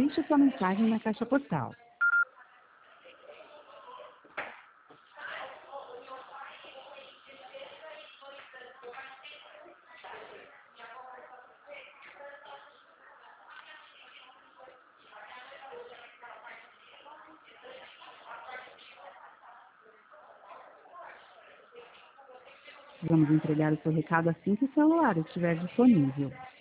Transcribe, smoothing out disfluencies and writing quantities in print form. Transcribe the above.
Deixe sua mensagem na caixa postal. Vamos entregar o seu recado assim que o celular estiver disponível.